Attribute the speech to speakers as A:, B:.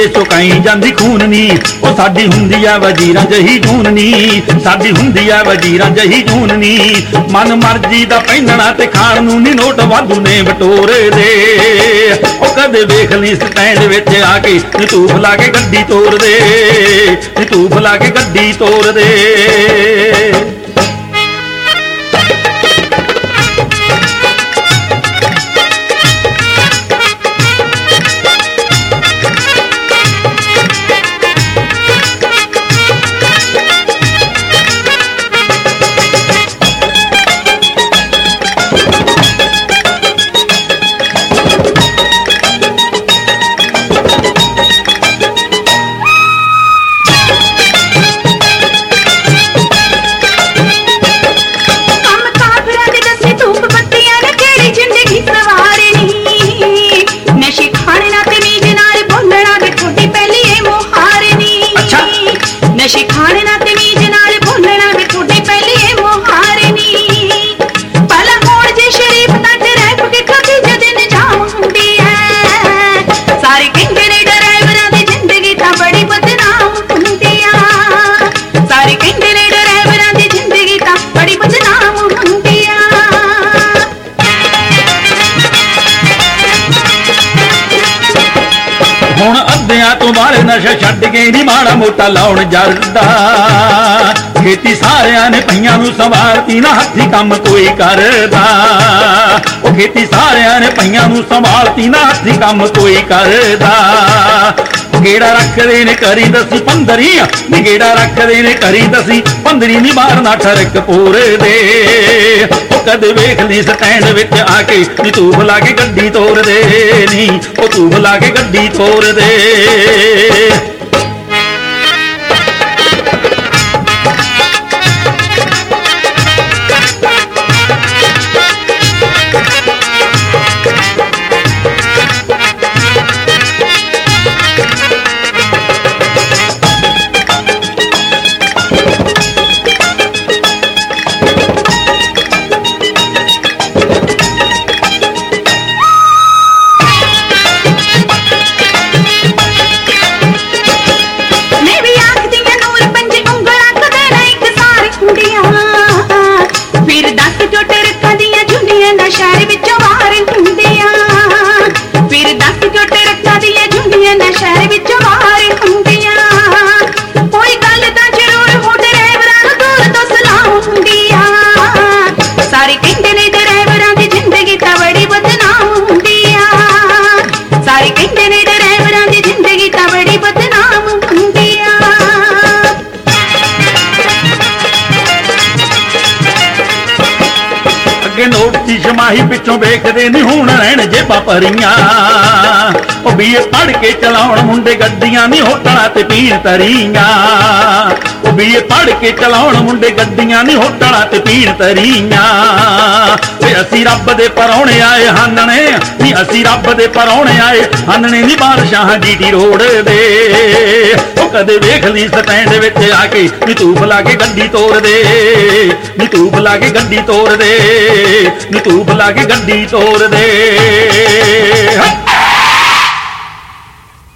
A: ਸੁਕਾਈ ਜਾਂਦੀ ਖੂਨ ਨੀ। ਉਹ ਸਾਡੀ ਹੁੰਦੀ ਆ ਵਜ਼ੀਰਾਂ ਜਹੀ ਜੂਨ ਨੀ, ਸਾਡੀ ਹੁੰਦੀ ਆ ਵਜ਼ੀਰਾਂ ਜਹੀ ਜੂਨ ਨੀ। ਮਨ ਮਰਜ਼ੀ ਦਾ ਪਹਿਨਣਾ ਤੇ ਖਾਣ ਨੂੰ ਨੀ ਨੋਟ ਵਾਧੂ ਨੇ ਬਟੋਰੇ ਦੇ। ਉਹ ਕਦੇ ਵੇਖ ਲਈ ਸਟੈਂਡ ਵਿੱਚ ਆ ਕੇ ਨੀ ਤੂੰ ਫਲਾ ਕੇ ਗੱਡੀ ਤੋਰ ਦੇ, ਨੀ ਤੂੰ ਫਲਾ ਕੇ ਗੱਡੀ ਤੋਰ ਦੇ।
B: ਨਸ਼ੇ ਖਾਣੇ ਨਾ ਤਮੀਜ਼ ਨਾਲ ਬੋਲਣਾ ਵੀ ਤੁਹਾਡੀ ਪਹਿਲੀ ਏ ਮੁਹਾਰਨੀ। ਭਲਾ ਹੋਣ ਜੇ ਸ਼ਰੀਫ ਤਾਂ ਟਰੈਫਿਕ ਕੇ ਖੱਬੀ ਜਦ ਨਿਜਾਮ ਹੁੰਦੀ ਐ। ਸਾਰੇ ਕਹਿੰਦੇ ਨੇ ਡਰਾਈਵਰਾਂ ਦੀ ਜ਼ਿੰਦਗੀ ਤਾਂ ਬੜੀ ਬਦਨਾਮ ਹੁੰਦੀ ਆ। ਸਾਰੇ ਕਹਿੰਦੇ ਨੇ ਡਰਾਈਵਰਾਂ ਦੀ ਜ਼ਿੰਦਗੀ ਤਾਂ ਬੜੀ ਬਦਨਾਮ ਹੁੰਦੀ ਆ।
A: ਹੁਣ ਅੱਧਿਆਂ ਤੋਂ ਬਾਹਰ ਨਸ਼ਾ ਛੱਡ ਕੇ ਨੀ ਮਾੜਾ ਮੋਟਾ ਲਾਉਣ ਜਰਦਾ। ਖੇਤੀ ਸਾਰਿਆਂ ਨੇ ਪਈਆਂ ਨੂੰ ਸੰਭਾਲਤੀ ਨਾ ਹੱਥੀ ਕੰਮ ਕੋਈ ਕਰਦਾ। ਉਹ ਖੇਤੀ ਸਾਰਿਆਂ ਨੇ ਪਈਆਂ ਨੂੰ ਸੰਭਾਲਤੀ ਨਾ ਹੱਥੀ ਕੰਮ ਕੋਈ ਕਰਦਾ। ਗੇੜਾ ਰੱਖਦੇ ਨੇ ਕਰੀ ਦਸੀ 15 ਨੀ, ਗੇੜਾ ਰੱਖਦੇ ਨੇ ਕਰੀ ਦਸੀ 15 ਨੀ ਮਾਰਨਾ ਠਰਕ ਪੂਰੇ ਦੇ। ਉਹ ਕਦੇ ਵੇਖ ਲਈ ਸਟੈਂਡ ਵਿੱਚ ਆ ਕੇ ਨੀ ਤੂੰ ਬੁਲਾ ਕੇ ਗੱਡੀ ਤੋਰ ਦੇ, ਨੀ ਉਹ ਤੂੰ ਬੁਲਾ ਕੇ ਗੱਡੀ ਤੋਰ ਦੇ।
B: ਸ਼ਹਿਰ ਵਿੱਚੋਂ ਬਾਹਰ ਹੁੰਦੀਆਂ ਫਿਰ 10 ਜੋਟੇ ਰੱਖਾਂ ਦੀਆਂ ਝੁੰਡੀਆਂ ਨਾ ਸ਼ਹਿਰ ਵਿੱਚੋਂ ਬਾਹਰ ਹੁੰਦੀਆਂ। ਕੋਈ ਗੱਲ ਤਾਂ ਜ਼ਰੂਰ ਹੋ ਡਰਾਈਵਰਾਂ ਨੂੰ ਦੂਰ ਤੋਂ ਸਲਾਮ ਹੁੰਦੀ ਆ। ਸਾਰੇ ਕਹਿੰਦੇ ਨੇ ਡਰਾਈਵਰਾਂ ਦੀ ਜ਼ਿੰਦਗੀ ਤਾਂ ਬੜੀ ਬਦਨਾਮ ਹੁੰਦੀ ਆ। ਸਾਰੇ ਕਹਿੰਦੇ ਨੇ ਡਰਾਈਵਰਾਂ ਦੀ ਜ਼ਿੰਦਗੀ ਤਾਂ ਬੜੀ ਬਦਨਾਮ ਹੁੰਦੀ ਆ।
A: ਅੱਗੇ ਨੋਟ ਦੀ ਸ਼ਮਾਹੀ ਪਿੱਛੋਂ ਵੇਖਦੇ ਨੀ ਹੁਣ ਰਹਿਣ ਜੇਬਾਂ ਭਰੀਆਂ। ਉਹ ਬੀਏ ਪੜ ਕੇ ਚਲਾਉਣ ਮੁੰਡੇ ਗੱਡੀਆਂ ਨੀ ਹੋਟਲਾਂ ਤੇ ਪੀਣ ਤਰੀਆਂ। ਉਹ ਬੀਏ ਪੜ ਕੇ ਚਲਾਉਣ ਮੁੰਡੇ ਗੱਡੀਆਂ ਨੀ ਹੋਟਲਾਂ ਤੇ ਪੀਣ ਤਰੀਆਂ। ਤੇ ਅਸੀਂ ਰੱਬ ਦੇ ਪਰੌਣੇ ਆਏ ਹਾਨਣੇ ਨੀ, ਅਸੀਂ ਰੱਬ ਦੇ ਪਰੌਣੇ ਆਏ ਹਾਨਣੇ ਨੀ ਬਾਦਸ਼ਾਹ GT ਰੋਡ ਦੇ। ਉਹ ਕਦੇ ਵੇਖ ਲਈ ਸਟੈਂਡ ਵਿੱਚ ਆ ਕੇ ਨੀ ਤੂੰ ਬੁਲਾ ਕੇ ਗੱਡੀ ਤੋਰ ਦੇ, ਨੀ ਤੂੰ ਬੁਲਾ ਕੇ ਗੱਡੀ ਤੋਰ ਦੇ, ਨੀ ਤੂੰ ਬੁਲਾ ਕੇ ਗੱਡੀ ਤੋਰ ਦੇ।